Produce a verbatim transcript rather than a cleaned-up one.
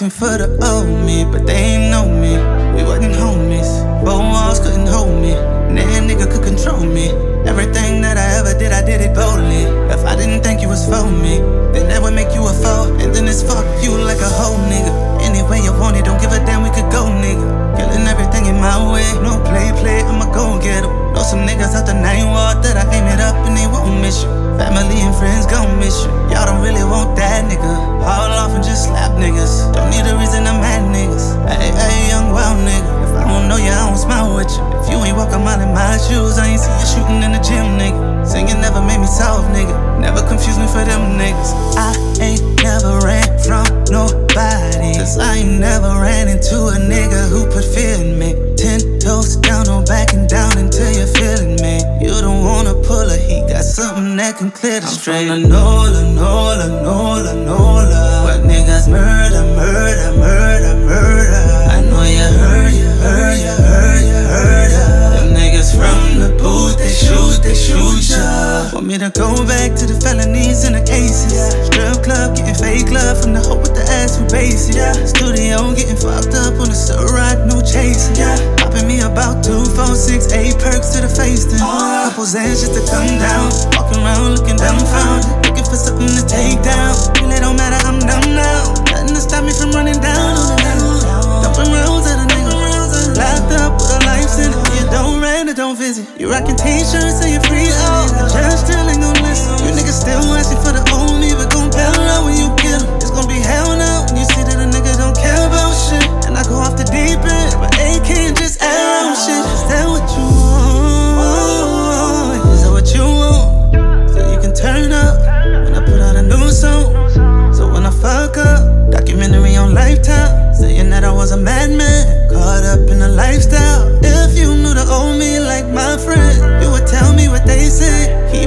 me for the old me, but they ain't know me. We wasn't homies, four walls couldn't hold me, and that nigga could control me. Everything that I ever did, I did it boldly. If I didn't think you was for me, then that would make you a foe, and then it's fuck you like a whole nigga. Any way you want it, don't give a damn, we could go, nigga. Killing everything in my way, no play, play, I'ma go get 'em. Know some niggas out the nine ward that I aim it up and they won't miss you. Family and friends gon' miss you. Y'all don't really want that nigga. Haul off and just slap niggas. Don't need a reason I'm mad niggas. Hey, hey, young wild nigga. If I don't know you, I don't smile with you. If you ain't walk a mile in my shoes, I ain't see you shooting in the gym, nigga. Singing never made me soft, nigga. Never confuse me for them niggas. I ain't never ran from nobody, cause I ain't never ran into a nigga who put fear in me. Ten toes down, no backing down until you're feeling me. You don't wanna pull a he got something that can clear the straight. I'm from the Nola, Nola, Nola, Nola. What niggas murder, murder, murder, murder. I know you heard, you heard, you heard, you heard her. Them niggas from the booth, they shoot, they shoot ya. Want me to go back to the felonies and the cases. Strip club, getting fake love from the hoe with the ass who basic. Studio, getting fucked up on the Ciroc, no chasing. Popping me about two, four, six, eight perks to the face then. Couple Zans just to come down. Walking around looking dumbfounded, looking for something to take down. Really don't matter, I'm dumb now. Nothing to stop me from running down on the down. Dumping rounds at a nigga. Locked up with a life sentence. You don't rent or don't visit. You rockin' t-shirts, so you free. Oh, the judge still ain't gon' listen. You niggas still asking for the old me, but gon' bail out when you get 'em. It's gon' be hell now when you see that a nigga don't care about shit. And I go off the deep end, but A can't just arrow shit. Is that what you want? Is that what you want? So you can turn up when I put out a new song. So when I fuck up, documentary on Lifetime, saying that I was a madman, caught up in a lifestyle. If you knew the old me like my friend, you would tell me what they said.